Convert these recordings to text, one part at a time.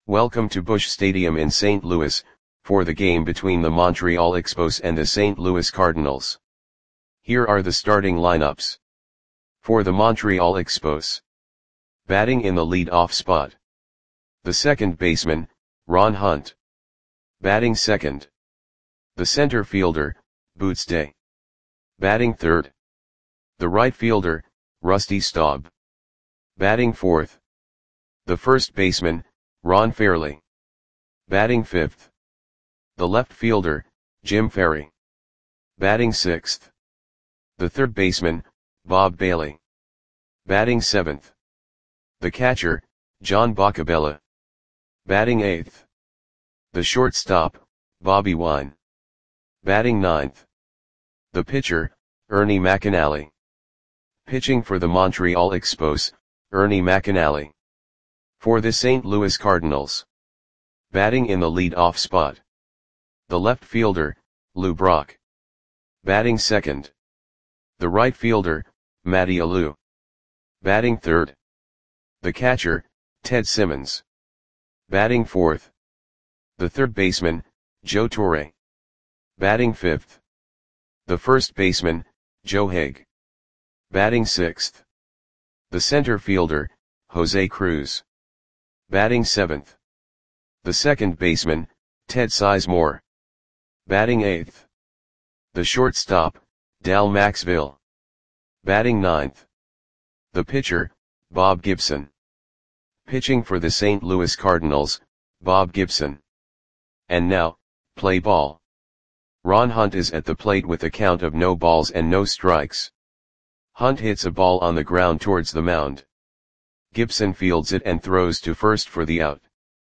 Welcome to Busch Stadium in St. Louis, for the game between the Montreal Expos and the St. Louis Cardinals. Here are the starting lineups. For the Montreal Expos. Batting in the lead-off spot. The second baseman, Ron Hunt. Batting second. The center fielder, Boots Day. Batting third. The right fielder, Rusty Staub. Batting fourth. The first baseman, Ron Fairly. Batting fifth. The left fielder, Jim Ferry. Batting sixth. The third baseman, Bob Bailey. Batting seventh. The catcher, John Boccabella. Batting eighth. The shortstop, Bobby Wine. Batting ninth. The pitcher, Ernie McAnally. Pitching for the Montreal Expos, Ernie McAnally. For the St. Louis Cardinals. Batting in the lead-off spot. The left fielder, Lou Brock. Batting second. The right fielder, Matty Alou. Batting third. The catcher, Ted Simmons. Batting fourth. The third baseman, Joe Torre. Batting fifth. The first baseman, Joe Haig. Batting sixth. The center fielder, Jose Cruz. Batting seventh. The second baseman, Ted Sizemore. Batting eighth. The shortstop, Dal Maxville. Batting ninth. The pitcher, Bob Gibson. Pitching for the St. Louis Cardinals, Bob Gibson. And now, play ball. Ron Hunt is at the plate with a count of no balls and no strikes. Hunt hits a ball on the ground towards the mound. Gibson fields it and throws to first for the out.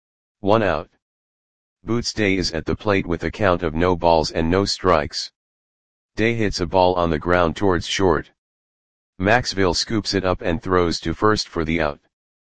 1 out. Boots Day is at the plate with a count of no balls and no strikes. Day hits a ball on the ground towards short. Maxville scoops it up and throws to first for the out.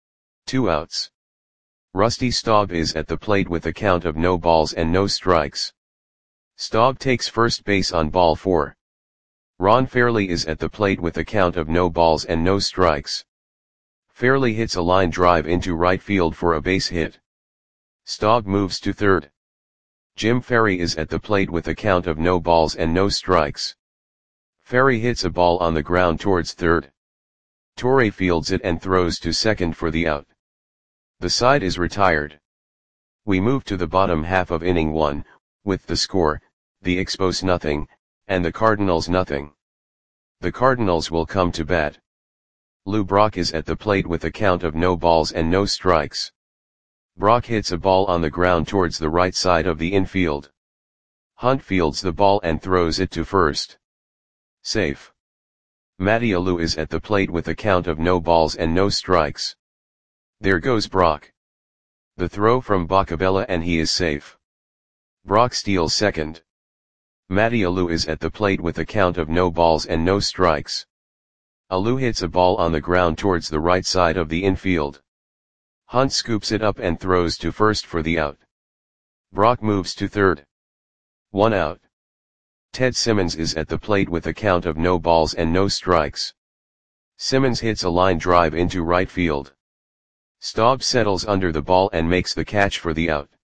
2 outs. Rusty Staub is at the plate with a count of no balls and no strikes. Staub takes first base on ball 4. Ron Fairly is at the plate with a count of no balls and no strikes. Fairly hits a line drive into right field for a base hit. Staub moves to third. Jim Ferry is at the plate with a count of no balls and no strikes. Ferry hits a ball on the ground towards third. Torre fields it and throws to second for the out. The side is retired. We move to the bottom half of inning 1, with the score, the Expos nothing, and the Cardinals nothing. The Cardinals will come to bat. Lou Brock is at the plate with a count of no balls and no strikes. Brock hits a ball on the ground towards the right side of the infield. Hunt fields the ball and throws it to first. Safe. Matty Alou is at the plate with a count of no balls and no strikes. There goes Brock. The throw from Boccabella and he is safe. Brock steals second. Matty Alou is at the plate with a count of no balls and no strikes. Alou hits a ball on the ground towards the right side of the infield. Hunt scoops it up and throws to first for the out. Brock moves to third. 1 out. Ted Simmons is at the plate with a count of no balls and no strikes. Simmons hits a line drive into right field. Staub settles under the ball and makes the catch for the out.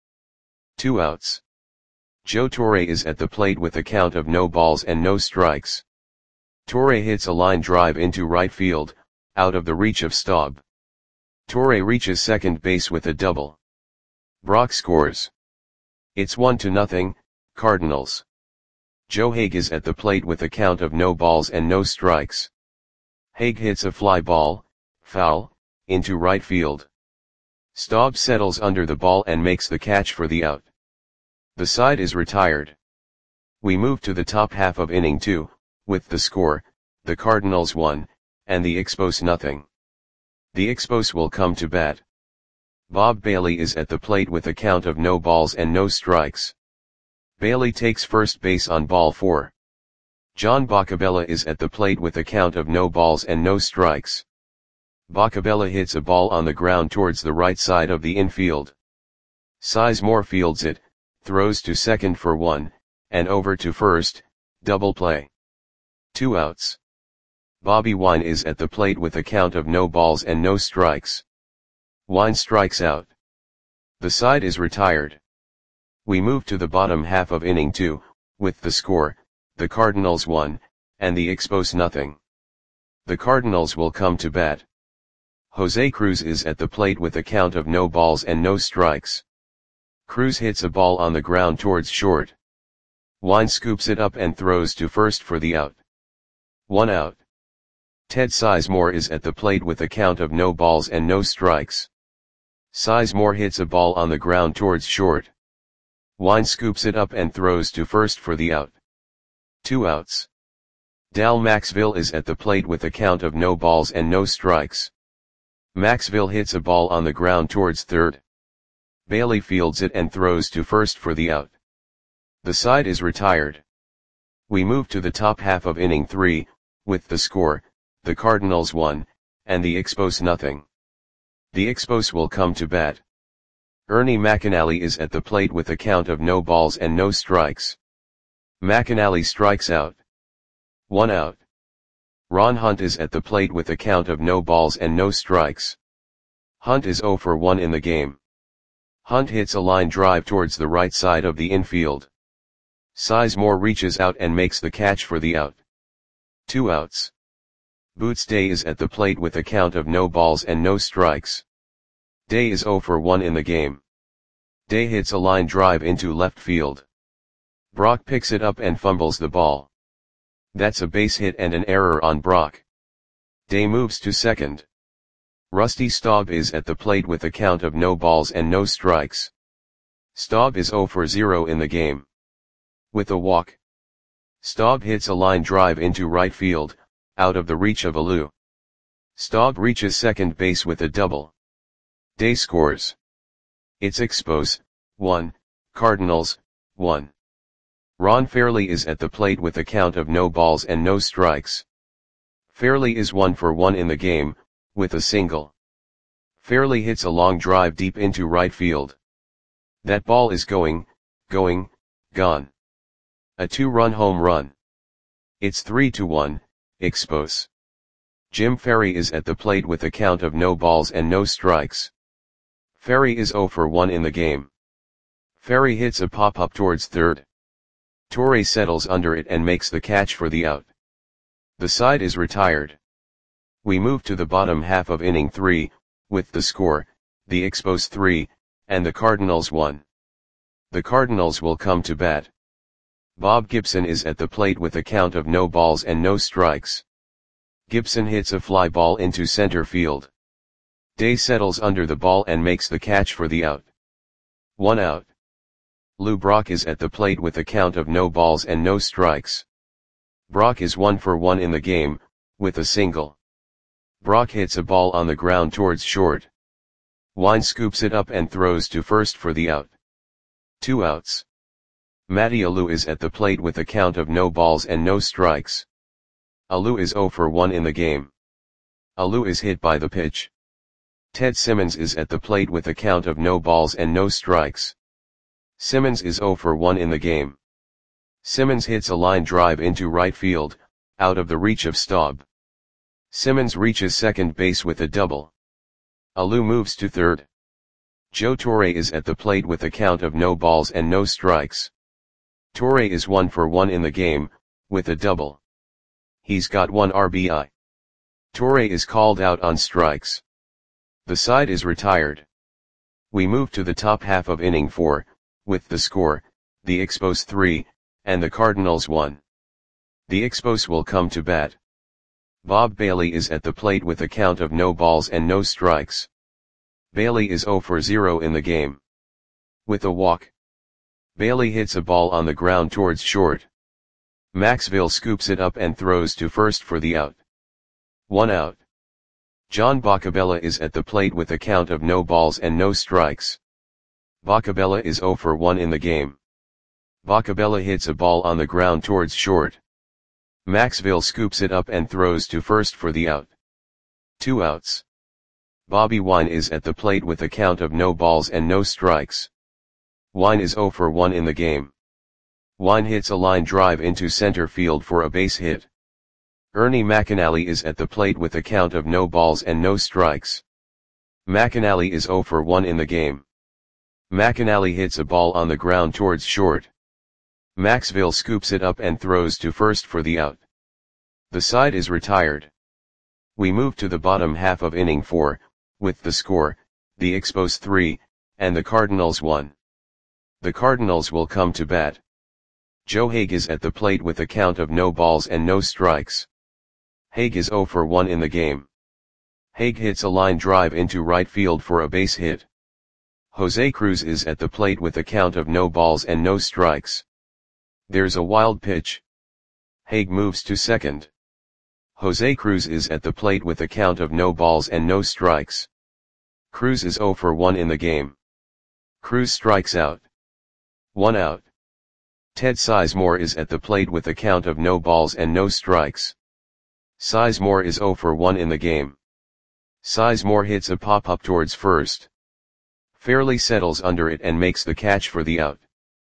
2 outs. Joe Torre is at the plate with a count of no balls and no strikes. Torre hits a line drive into right field, out of the reach of Staub. Torre reaches second base with a double. Brock scores. It's 1-0, Cardinals. Joe Haig is at the plate with a count of no balls and no strikes. Haig hits a fly ball, foul, into right field. Staub settles under the ball and makes the catch for the out. The side is retired. We move to the top half of inning 2, with the score, the Cardinals 1, and the Expos nothing. The Expos will come to bat. Bob Bailey is at the plate with a count of no balls and no strikes. Bailey takes first base on ball 4. John Boccabella is at the plate with a count of no balls and no strikes. Boccabella hits a ball on the ground towards the right side of the infield. Sizemore fields it, throws to second for 1, and over to first, double play. 2 outs. Bobby Wine is at the plate with a count of no balls and no strikes. Wine strikes out. The side is retired. We move to the bottom half of inning 2, with the score, the Cardinals 1, and the Expos nothing. The Cardinals will come to bat. Jose Cruz is at the plate with a count of no balls and no strikes. Cruz hits a ball on the ground towards short. Wine scoops it up and throws to first for the out. 1 out. Ted Sizemore is at the plate with a count of no balls and no strikes. Sizemore hits a ball on the ground towards short. Wine scoops it up and throws to first for the out. 2 outs. Dal Maxville is at the plate with a count of no balls and no strikes. Maxville hits a ball on the ground towards third. Bailey fields it and throws to first for the out. The side is retired. We move to the top half of inning 3, with the score, the Cardinals 1, and the Expos nothing. The Expos will come to bat. Ernie McAnally is at the plate with a count of no balls and no strikes. McAnally strikes out. 1 out. Ron Hunt is at the plate with a count of no balls and no strikes. Hunt is 0 for 1 in the game. Hunt hits a line drive towards the right side of the infield. Sizemore reaches out and makes the catch for the out. 2 outs. Boots Day is at the plate with a count of no balls and no strikes. Day is 0 for 1 in the game. Day hits a line drive into left field. Brock picks it up and fumbles the ball. That's a base hit and an error on Brock. Day moves to second. Rusty Staub is at the plate with a count of no balls and no strikes. Staub is 0 for 0 in the game. With a walk. Staub hits a line drive into right field, out of the reach of Alou. Staub reaches second base with a double. Day scores. It's Expos, 1, Cardinals, 1. Ron Fairley is at the plate with a count of no balls and no strikes. Fairley is 1 for 1 in the game, with a single. Fairley hits a long drive deep into right field. That ball is gone. A 2-run home run. It's 3-1, Expos. Jim Ferry is at the plate with a count of no balls and no strikes. Ferry is 0 for 1 in the game. Ferry hits a pop-up towards third. Torre settles under it and makes the catch for the out. The side is retired. We move to the bottom half of inning 3, with the score, the Expos 3, and the Cardinals 1. The Cardinals will come to bat. Bob Gibson is at the plate with a count of no balls and no strikes. Gibson hits a fly ball into center field. Day settles under the ball and makes the catch for the out. 1 out. Lou Brock is at the plate with a count of no balls and no strikes. Brock is 1 for 1 in the game, with a single. Brock hits a ball on the ground towards short. Wine scoops it up and throws to first for the out. 2 outs. Matty Alou is at the plate with a count of no balls and no strikes. Alou is 0 for 1 in the game. Alou is hit by the pitch. Ted Simmons is at the plate with a count of no balls and no strikes. Simmons is 0 for 1 in the game. Simmons hits a line drive into right field, out of the reach of Staub. Simmons reaches second base with a double. Alou moves to third. Joe Torre is at the plate with a count of no balls and no strikes. Torre is 1 for 1 in the game, with a double. He's got 1 RBI. Torre is called out on strikes. The side is retired. We move to the top half of inning 4, with the score, the Expos 3, and the Cardinals 1. The Expos will come to bat. Bob Bailey is at the plate with a count of no balls and no strikes. Bailey is 0 for 0 in the game. With a walk. Bailey hits a ball on the ground towards short. Maxville scoops it up and throws to first for the out. 1 out. John Boccabella is at the plate with a count of no balls and no strikes. Boccabella is 0 for 1 in the game. Boccabella hits a ball on the ground towards short. Maxville scoops it up and throws to first for the out. 2 outs. Bobby Wine is at the plate with a count of no balls and no strikes. Wine is 0 for 1 in the game. Wine hits a line drive into center field for a base hit. Ernie McAnally is at the plate with a count of no balls and no strikes. McAnally is 0 for 1 in the game. McAnally hits a ball on the ground towards short. Maxville scoops it up and throws to first for the out. The side is retired. We move to the bottom half of inning 4, with the score, the Expos 3, and the Cardinals 1. The Cardinals will come to bat. Joe Hague is at the plate with a count of no balls and no strikes. Hague is 0 for 1 in the game. Hague hits a line drive into right field for a base hit. Jose Cruz is at the plate with a count of no balls and no strikes. There's a wild pitch. Hague moves to second. Jose Cruz is at the plate with a count of no balls and no strikes. Cruz is 0 for 1 in the game. Cruz strikes out. 1 out. Ted Sizemore is at the plate with a count of no balls and no strikes. Sizemore is 0 for 1 in the game. Sizemore hits a pop-up towards first. Fairly settles under it and makes the catch for the out.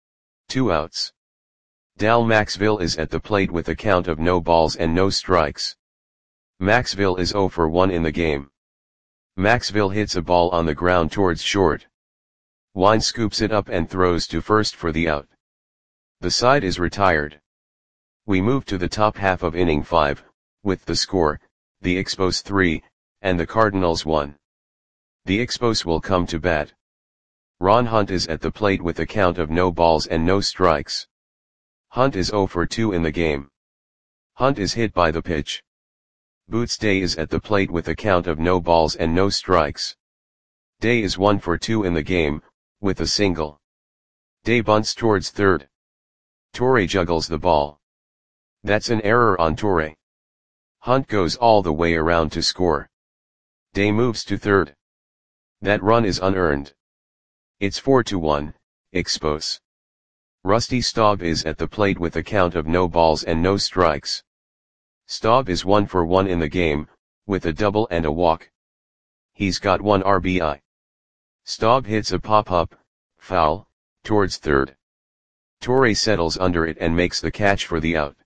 2 outs. Dal Maxville is at the plate with a count of no balls and no strikes. Maxville is 0 for 1 in the game. Maxville hits a ball on the ground towards short. Wine scoops it up and throws to first for the out. The side is retired. We move to the top half of inning 5, with the score, the Expos 3, and the Cardinals 1. The Expos will come to bat. Ron Hunt is at the plate with a count of no balls and no strikes. Hunt is 0 for 2 in the game. Hunt is hit by the pitch. Boots Day is at the plate with a count of no balls and no strikes. Day is 1 for 2 in the game, with a single. Day bunts towards third. Torre juggles the ball. That's an error on Torre. Hunt goes all the way around to score. Day moves to third. That run is unearned. It's 4-1, Expos. Rusty Staub is at the plate with a count of no balls and no strikes. Staub is 1 for 1 in the game, with a double and a walk. He's got 1 RBI. Staub hits a pop-up, foul, towards third. Torre settles under it and makes the catch for the out.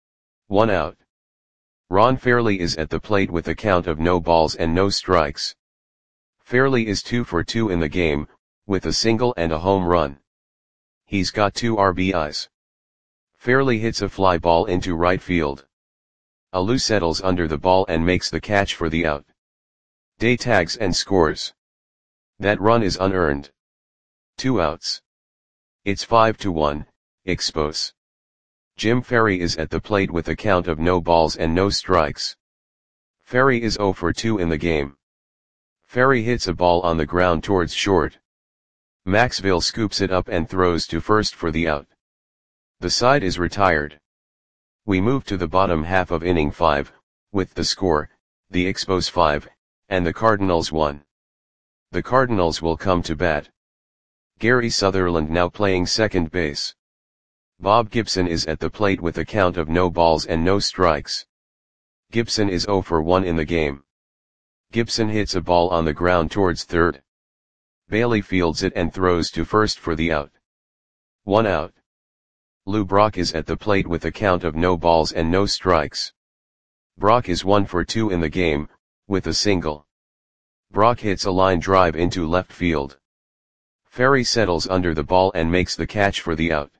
1 out. Ron Fairley is at the plate with a count of no balls and no strikes. Fairley is 2 for 2 in the game, with a single and a home run. He's got 2 RBIs. Fairley hits a fly ball into right field. Alou settles under the ball and makes the catch for the out. Day tags and scores. That run is unearned. 2 outs. It's 5-1, Expos. Jim Ferry is at the plate with a count of no balls and no strikes. Ferry is 0 for 2 in the game. Ferry hits a ball on the ground towards short. Maxville scoops it up and throws to first for the out. The side is retired. We move to the bottom half of inning 5, with the score, the Expos 5, and the Cardinals 1. The Cardinals will come to bat. Gary Sutherland now playing second base. Bob Gibson is at the plate with a count of no balls and no strikes. Gibson is 0 for 1 in the game. Gibson hits a ball on the ground towards third. Bailey fields it and throws to first for the out. 1 out. Lou Brock is at the plate with a count of no balls and no strikes. Brock is 1 for 2 in the game, with a single. Brock hits a line drive into left field. Ferry settles under the ball and makes the catch for the out.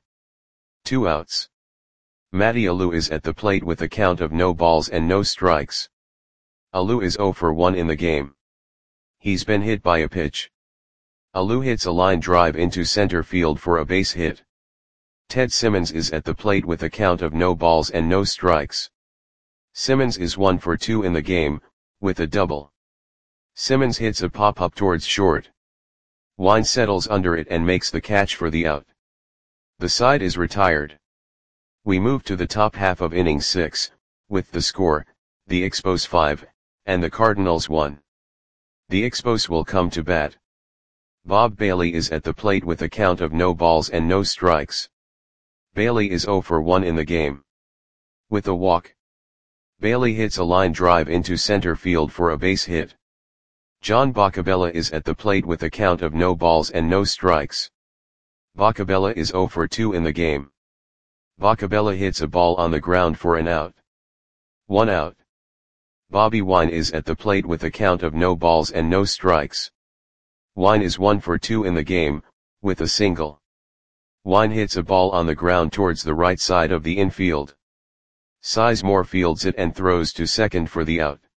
2 outs. Matty Alou is at the plate with a count of no balls and no strikes. Alou is 0 for 1 in the game. He's been hit by a pitch. Alou hits a line drive into center field for a base hit. Ted Simmons is at the plate with a count of no balls and no strikes. Simmons is 1 for 2 in the game, with a double. Simmons hits a pop-up towards short. Wine settles under it and makes the catch for the out. The side is retired. We move to the top half of inning 6, with the score, the Expos 5, and the Cardinals 1. The Expos will come to bat. Bob Bailey is at the plate with a count of no balls and no strikes. Bailey is 0 for 1 in the game. With a walk. Bailey hits a line drive into center field for a base hit. John Boccabella is at the plate with a count of no balls and no strikes. Boccabella is 0 for 2 in the game. Boccabella hits a ball on the ground for an out. 1 out. Bobby Wine is at the plate with a count of no balls and no strikes. Wine is 1 for 2 in the game, with a single. Wine hits a ball on the ground towards the right side of the infield. Sizemore fields it and throws to second for the out.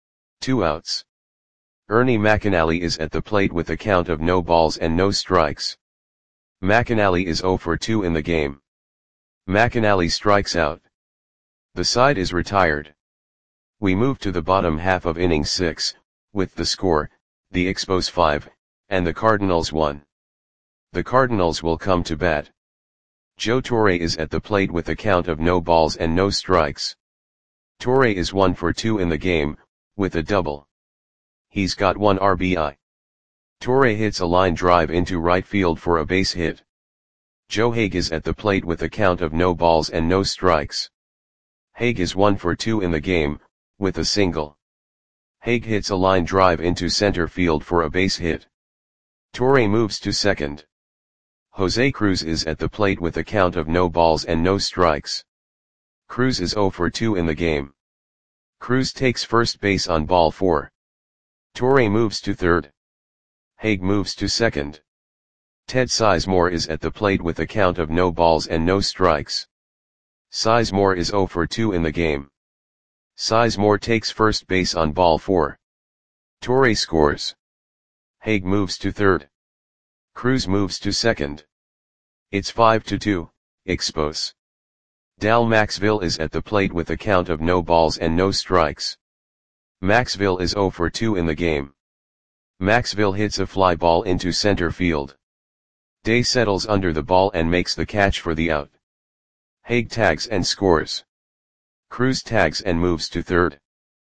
2 outs. Ernie McAnally is at the plate with a count of no balls and no strikes. McAnally is 0 for 2 in the game. McAnally strikes out. The side is retired. We move to the bottom half of inning 6, with the score, the Expos 5, and the Cardinals 1. The Cardinals will come to bat. Joe Torre is at the plate with a count of no balls and no strikes. Torre is 1 for 2 in the game, with a double. He's got 1 RBI. Torre hits a line drive into right field for a base hit. Joe Hague is at the plate with a count of no balls and no strikes. Hague is 1 for 2 in the game, with a single. Hague hits a line drive into center field for a base hit. Torre moves to second. Jose Cruz is at the plate with a count of no balls and no strikes. Cruz is 0 for 2 in the game. Cruz takes first base on ball 4. Torre moves to third. Hague moves to second. Ted Sizemore is at the plate with a count of no balls and no strikes. Sizemore is 0 for 2 in the game. Sizemore takes first base on ball 4. Torre scores. Hague moves to third. Cruz moves to second. It's 5-2, Expos. Dal Maxville is at the plate with a count of no balls and no strikes. Maxville is 0 for 2 in the game. Maxville hits a fly ball into center field. Day settles under the ball and makes the catch for the out. Hague tags and scores. Cruz tags and moves to third.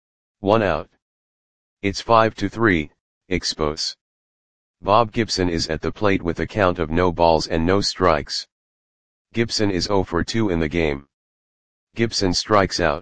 1 out. It's 5-3, Expos. Bob Gibson is at the plate with a count of no balls and no strikes. Gibson is 0 for 2 in the game. Gibson strikes out.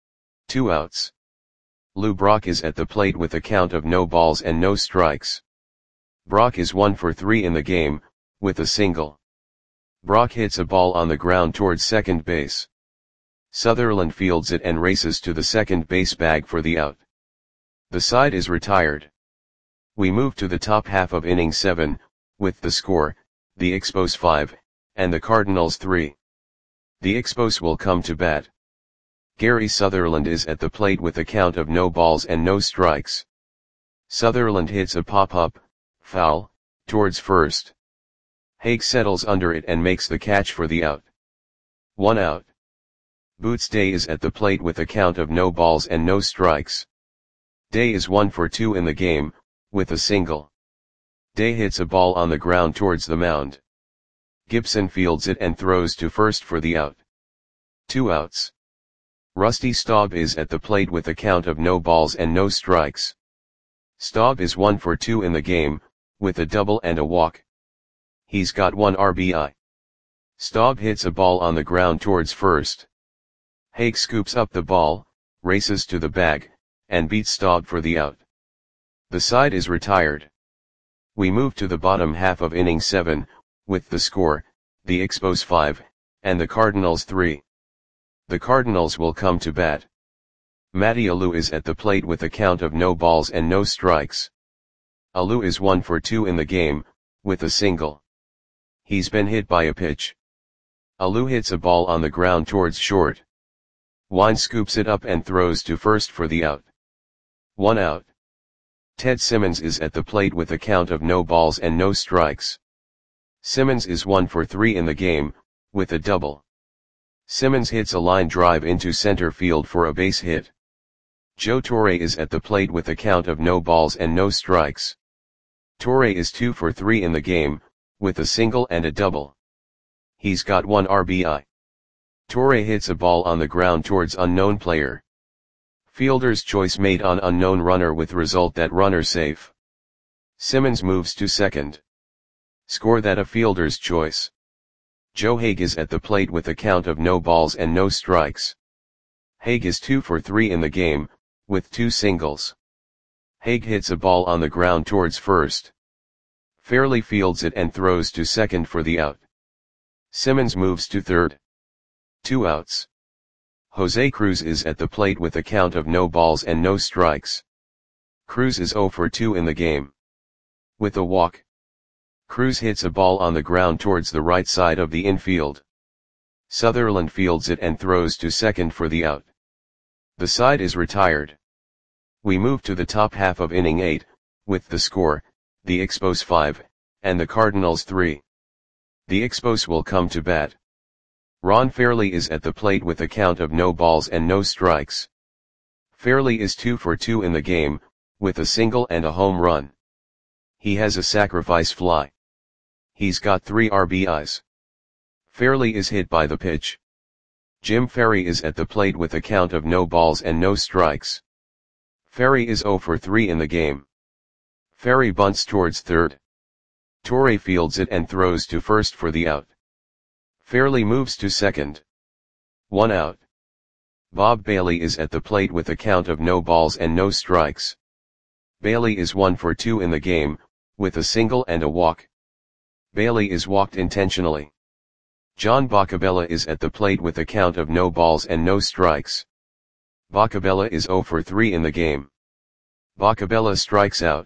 2 outs. Lou Brock is at the plate with a count of no balls and no strikes. Brock is 1 for 3 in the game, with a single. Brock hits a ball on the ground towards second base. Sutherland fields it and races to the second base bag for the out. The side is retired. We move to the top half of inning 7, with the score, the Expos 5, and the Cardinals 3. The Expos will come to bat. Gary Sutherland is at the plate with a count of no balls and no strikes. Sutherland hits a pop-up, foul, towards first. Hague settles under it and makes the catch for the out. 1 out. Boots Day is at the plate with a count of no balls and no strikes. Day is 1 for 2 in the game, with a single. Day hits a ball on the ground towards the mound. Gibson fields it and throws to first for the out. 2 outs. Rusty Staub is at the plate with a count of no balls and no strikes. Staub is 1 for 2 in the game, with a double and a walk. He's got 1 RBI. Staub hits a ball on the ground towards first. Hague scoops up the ball, races to the bag, and beats Staub for the out. The side is retired. We move to the bottom half of inning 7, with the score, the Expos 5, and the Cardinals 3. The Cardinals will come to bat. Matty Alou is at the plate with a count of no balls and no strikes. Alou is 1 for 2 in the game, with a single. He's been hit by a pitch. Alou hits a ball on the ground towards short. Wine scoops it up and throws to first for the out. 1 out. Ted Simmons is at the plate with a count of no balls and no strikes. Simmons is 1 for 3 in the game, with a double. Simmons hits a line drive into center field for a base hit. Joe Torre is at the plate with a count of no balls and no strikes. Torre is 2 for 3 in the game, with a single and a double. He's got 1 RBI. Torre hits a ball on the ground towards unknown player. Fielder's choice made on unknown runner with result that runner safe. Simmons moves to second. Score that a fielder's choice. Joe Hague is at the plate with a count of no balls and no strikes. Hague is 2 for 3 in the game, with 2 singles. Hague hits a ball on the ground towards first. Fairly fields it and throws to second for the out. Simmons moves to third. 2 outs. Jose Cruz is at the plate with a count of no balls and no strikes. Cruz is 0 for 2 in the game. With a walk. Cruz hits a ball on the ground towards the right side of the infield. Sutherland fields it and throws to second for the out. The side is retired. We move to the top half of inning 8, with the score, the Expos 5, and the Cardinals 3. The Expos will come to bat. Ron Fairley is at the plate with a count of no balls and no strikes. Fairley is 2 for 2 in the game, with a single and a home run. He has a sacrifice fly. He's got 3 RBIs. Fairley is hit by the pitch. Jim Ferry is at the plate with a count of no balls and no strikes. Ferry is 0 for 3 in the game. Ferry bunts towards third. Torre fields it and throws to first for the out. Fairley moves to second. 1 out. Bob Bailey is at the plate with a count of no balls and no strikes. Bailey is 1 for 2 in the game, with a single and a walk. Bailey is walked intentionally. John Boccabella is at the plate with a count of no balls and no strikes. Boccabella is 0 for 3 in the game. Boccabella strikes out.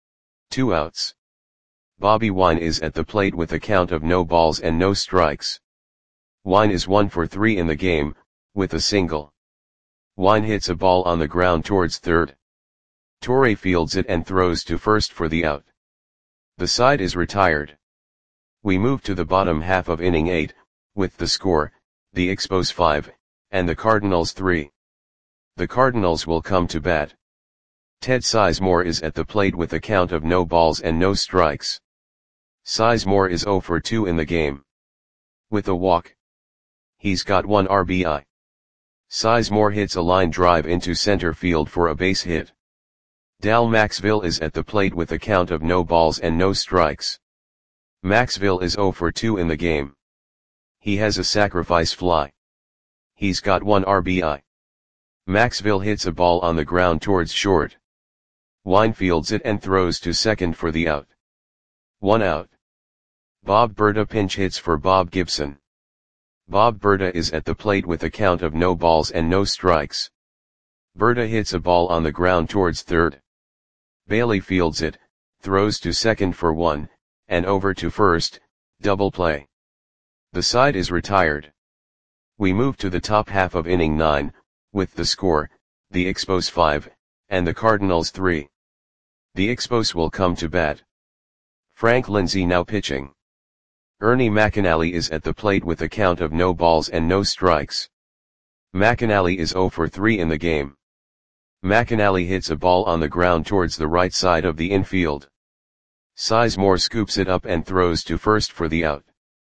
2 outs. Bobby Wine is at the plate with a count of no balls and no strikes. Wine is 1 for 3 in the game, with a single. Wine hits a ball on the ground towards third. Torre fields it and throws to first for the out. The side is retired. We move to the bottom half of inning 8, with the score, the Expos 5, and the Cardinals 3. The Cardinals will come to bat. Ted Sizemore is at the plate with a count of no balls and no strikes. Sizemore is 0 for 2 in the game. With a walk. He's got 1 RBI. Sizemore hits a line drive into center field for a base hit. Dal Maxville is at the plate with a count of no balls and no strikes. Maxville is 0 for 2 in the game. He has a sacrifice fly. He's got 1 RBI. Maxville hits a ball on the ground towards short. Wine fields it and throws to second for the out. 1 out. Bob Berta pinch hits for Bob Gibson. Bob Berta is at the plate with a count of no balls and no strikes. Berta hits a ball on the ground towards third. Bailey fields it, throws to second for 1, and over to first, double play. The side is retired. We move to the top half of inning 9, with the score, the Expos 5, and the Cardinals 3. The Expos will come to bat. Frank Lindsay now pitching. Ernie McAnally is at the plate with a count of no balls and no strikes. McAnally is 0 for 3 in the game. McAnally hits a ball on the ground towards the right side of the infield. Sizemore scoops it up and throws to first for the out.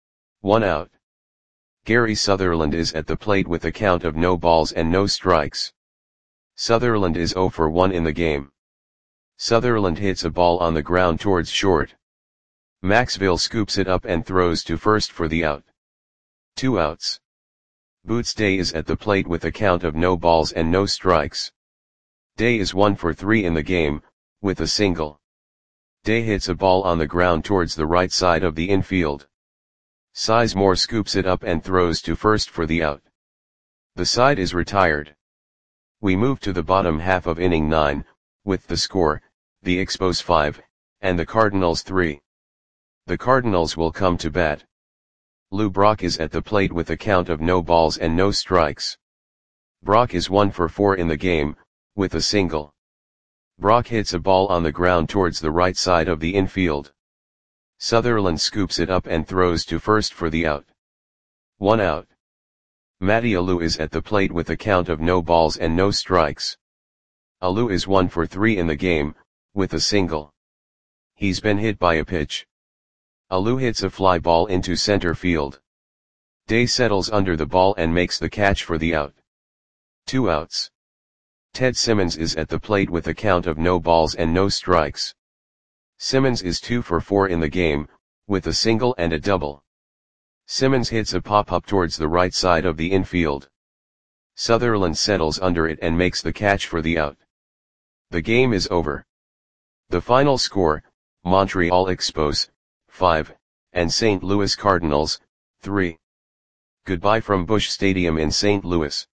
1 out. Gary Sutherland is at the plate with a count of no balls and no strikes. Sutherland is 0 for 1 in the game. Sutherland hits a ball on the ground towards short. Maxville scoops it up and throws to first for the out. 2 outs. Boots Day is at the plate with a count of no balls and no strikes. Day is 1 for 3 in the game, with a single. Day hits a ball on the ground towards the right side of the infield. Sizemore scoops it up and throws to first for the out. The side is retired. We move to the bottom half of inning 9, with the score, the Expos 5, and the Cardinals 3. The Cardinals will come to bat. Lou Brock is at the plate with a count of no balls and no strikes. Brock is 1 for 4 in the game, with a single. Brock hits a ball on the ground towards the right side of the infield. Sutherland scoops it up and throws to first for the out. 1 out. Matty Alou is at the plate with a count of no balls and no strikes. Alou is 1 for 3 in the game, with a single. He's been hit by a pitch. Alou hits a fly ball into center field. Day settles under the ball and makes the catch for the out. 2 outs. Ted Simmons is at the plate with a count of no balls and no strikes. Simmons is 2 for 4 in the game, with a single and a double. Simmons hits a pop-up towards the right side of the infield. Sutherland settles under it and makes the catch for the out. The game is over. The final score, Montreal Expos, 5, and St. Louis Cardinals, 3. Goodbye from Busch Stadium in St. Louis.